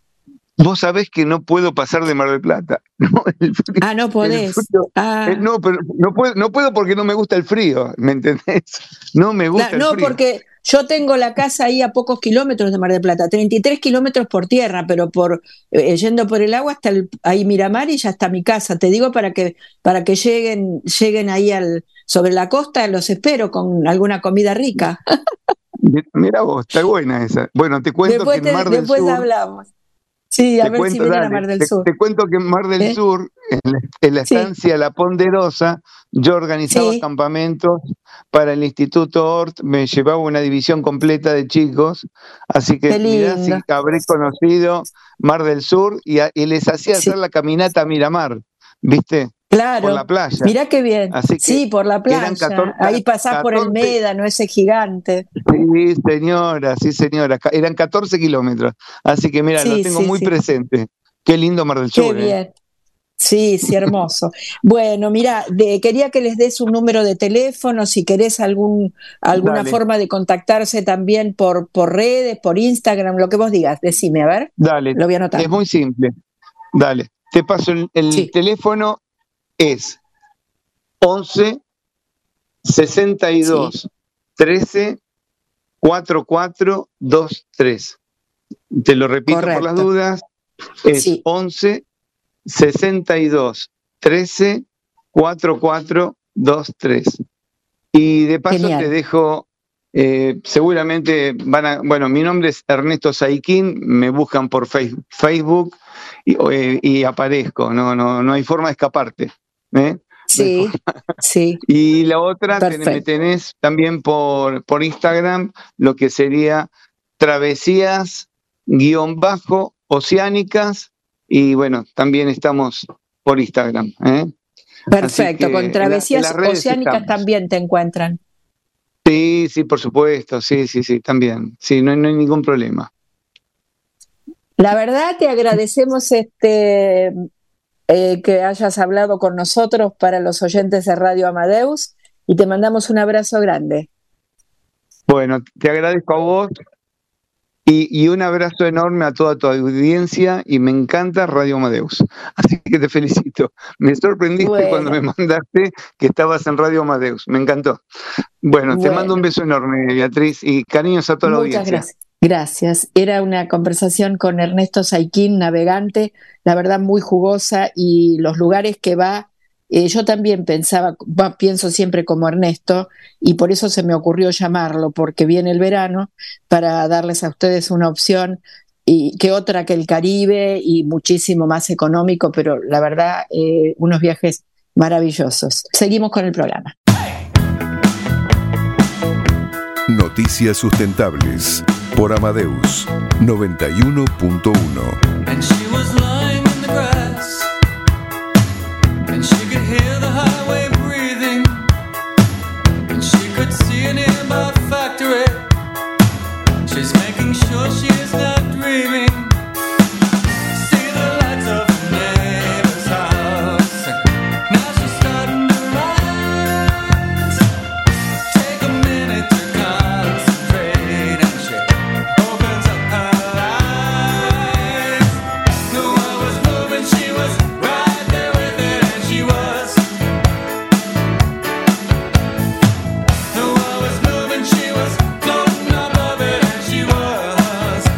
Vos sabés que no puedo pasar de Mar del Plata. No, el frío- Ah, no el podés. frío- Ah. eh, no, pero no puedo, no puedo porque no me gusta el frío, ¿me entendés? No me gusta Claro, el no, frío. porque yo tengo la casa ahí a pocos kilómetros de Mar del Plata, treinta y tres kilómetros por tierra, pero por eh, yendo por el agua hasta el, ahí Miramar y ya está mi casa. Te digo para que para que lleguen lleguen ahí al sobre la costa, los espero con alguna comida rica. Mira vos, está buena esa. Bueno, te cuento Después, que en te- Mar del después Sur... hablamos. Sí, a Te ver cuento, si vienen a dale, Mar del te, Sur. te cuento que en Mar del ¿Eh? Sur, en la, en la Sí. estancia La Ponderosa, yo organizaba Sí. campamentos para el Instituto Hort, me llevaba una división completa de chicos, así que Qué mirá si lindo. habré conocido Mar del Sur y, a- y les hacía Sí. hacer la caminata a Miramar, ¿viste? Claro. Por la playa. Mirá qué bien. Así que Sí, por la eran playa. catorce, Ahí pasás por el catorce Médano, ese gigante. Sí, señora, sí, señora. Ca- Eran catorce kilómetros. Así que mira, lo Sí, tengo sí, muy sí. presente. Qué lindo Mar del Qué Sur, ¿eh? bien. Sí, sí, hermoso. Bueno, mira, de- quería que les des un número de teléfono, si querés algún, alguna Dale. forma de contactarse también por, por redes, por Instagram, lo que vos digas. Decime, a ver, Dale, lo voy a anotar. es muy simple. Dale, te paso el, el Sí. teléfono, es once sesenta y dos trece cuarenta y cuatro veintitrés. Te lo repito por las Correcto. dudas, es Sí. once sesenta y dos trece cuarenta y cuatro veintitrés. Y de paso Genial. te dejo, eh, seguramente van a, bueno, mi nombre es Ernesto Saiquín, me buscan por Face- Facebook y, eh, y aparezco, no, no, no hay forma de escaparte, ¿eh? Sí, sí, Y la otra, ten- me perfecto. tenés también por, por Instagram, lo que sería travesías guión bajo oceánicas, y bueno, también estamos por Instagram, ¿eh? Perfecto. que Con en la- travesías en las redes oceánicas estamos. también te encuentran. Sí, sí, por supuesto, sí, sí, sí, también. Sí, no, hay- no hay ningún problema. La verdad, te agradecemos este eh, que hayas hablado con nosotros para los oyentes de Radio Amadeus y te mandamos un abrazo grande. Bueno, te agradezco a vos y, y un abrazo enorme a toda tu audiencia, y me encanta Radio Amadeus. Así que te felicito. Me sorprendiste Bueno. cuando me mandaste que estabas en Radio Amadeus. Me encantó. Bueno, te Bueno. mando un beso enorme, Beatriz, y cariños a toda la Muchas audiencia. gracias. Gracias. Era una conversación con Ernesto Saiquín, navegante, la verdad muy jugosa, y los lugares que va, eh, yo también pensaba, va, pienso siempre como Ernesto, y por eso se me ocurrió llamarlo, porque viene el verano, para darles a ustedes una opción, y que otra que el Caribe, y muchísimo más económico, pero la verdad, eh, unos viajes maravillosos. Seguimos con el programa. Noticias sustentables por Amadeus noventa y uno punto uno. And she was lying in the grass, and she could hear the highway breathing, and she could see a nearby factory. She's making sure she is not dreaming. See the lights of her neighbor's house. Now she's starting to rise. Take a minute to concentrate, and she opens up her eyes. The world was moving, she was right there with it, and she was. The world was moving, she was floating above it, and she was.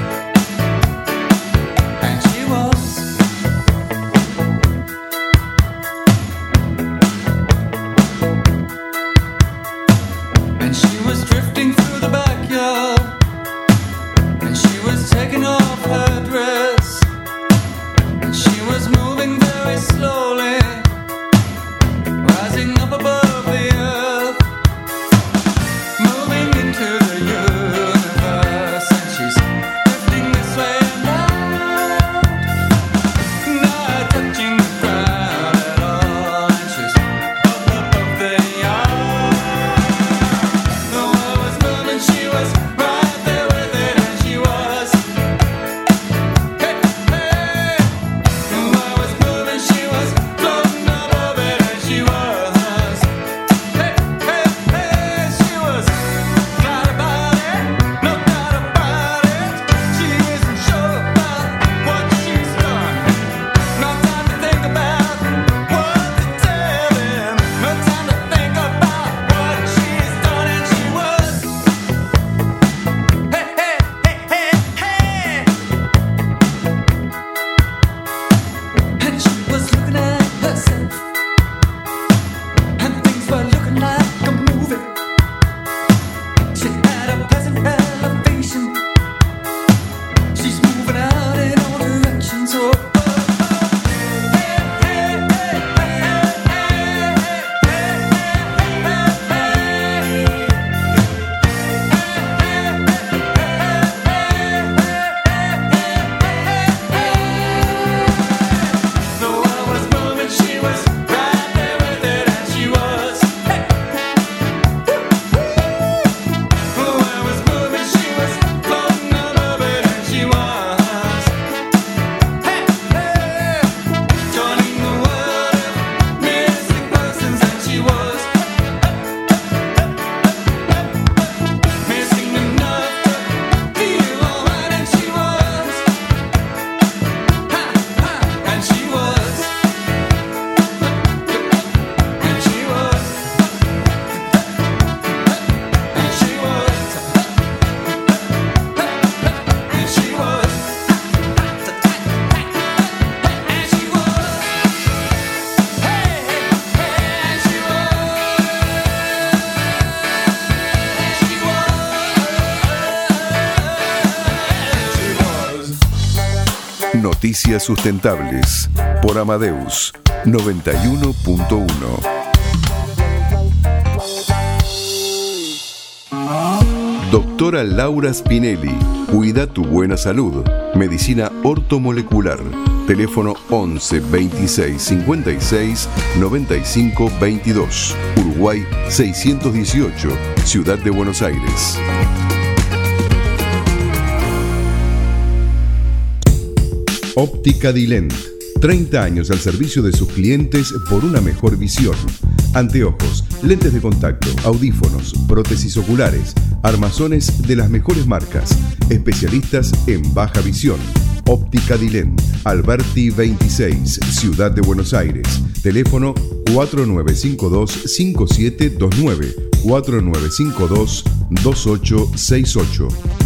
Noticias Sustentables por Amadeus noventa y uno punto uno. Doctora Laura Spinelli, cuida tu buena salud. Medicina ortomolecular. Teléfono once veintiséis cincuenta y seis noventa y cinco veintidós. Uruguay seiscientos dieciocho, Ciudad de Buenos Aires. Óptica Dilent. treinta años al servicio de sus clientes por una mejor visión. Anteojos, lentes de contacto, audífonos, prótesis oculares, armazones de las mejores marcas. Especialistas en baja visión. Óptica Dilent. Alberti veintiséis, Ciudad de Buenos Aires. Teléfono cuatro nueve cinco dos cinco siete dos nueve, cuatro nueve cinco dos dos ocho seis ocho.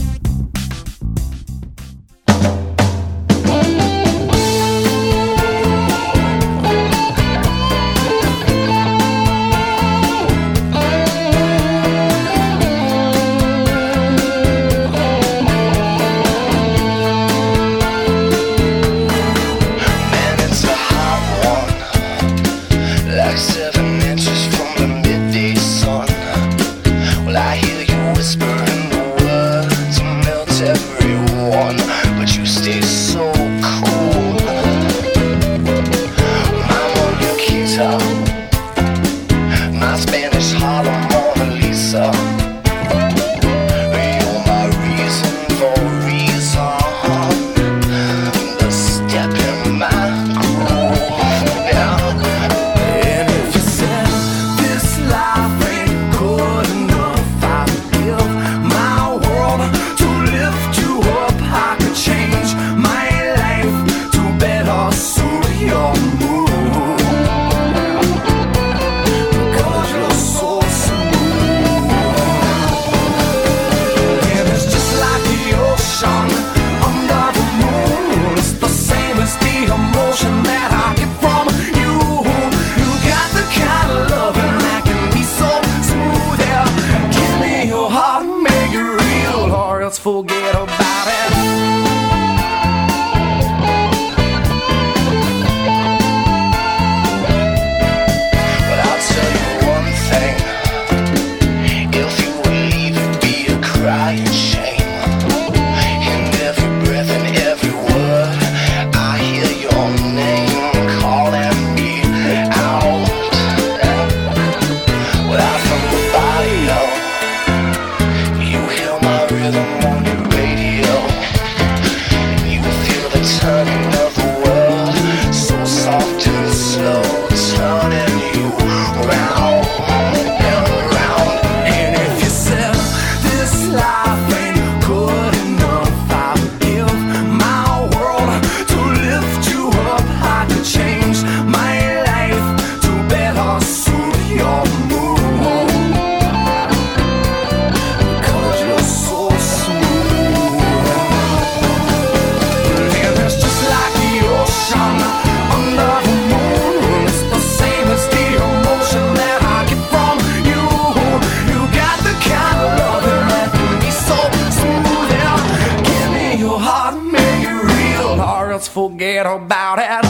Forget about it.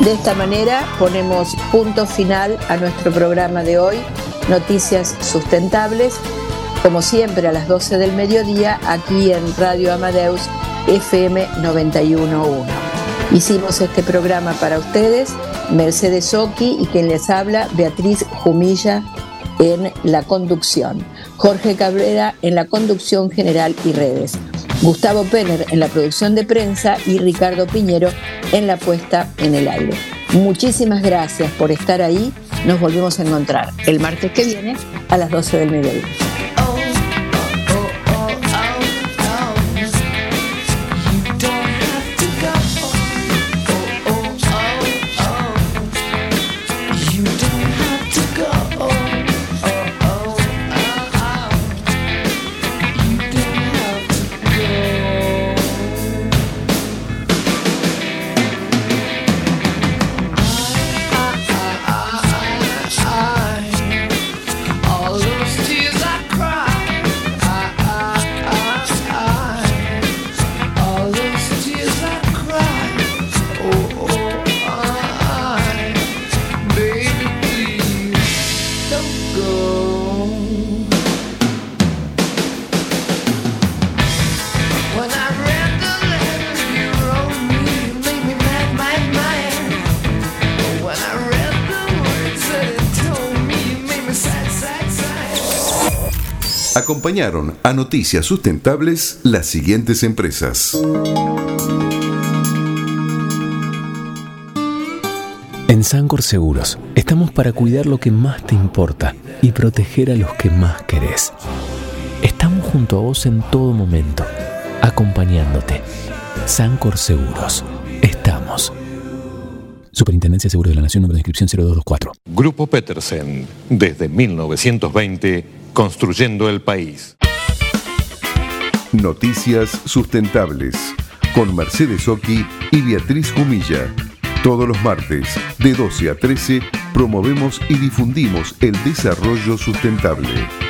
De esta manera ponemos punto final a nuestro programa de hoy, Noticias Sustentables, como siempre a las doce del mediodía, aquí en Radio Amadeus F M noventa y uno punto uno. Hicimos este programa para ustedes, Mercedes Oki y quien les habla, Beatriz Jumilla en la conducción, Jorge Cabrera en la conducción general y redes, Gustavo Penner en la producción de prensa y Ricardo Piñero en la puesta en el aire. Muchísimas gracias por estar ahí. Nos volvemos a encontrar el martes que viene a las doce del mediodía. Acompañaron a Noticias Sustentables las siguientes empresas. En Sancor Seguros estamos para cuidar lo que más te importa y proteger a los que más querés. Estamos junto a vos en todo momento, acompañándote. Sancor Seguros. Estamos. Superintendencia de Seguros de la Nación, número de inscripción cero dos dos cuatro. Grupo Petersen, desde mil novecientos veinte, construyendo el país. Noticias Sustentables, con Mercedes Oki y Beatriz Jumilla. Todos los martes, de doce a trece, promovemos y difundimos el desarrollo sustentable.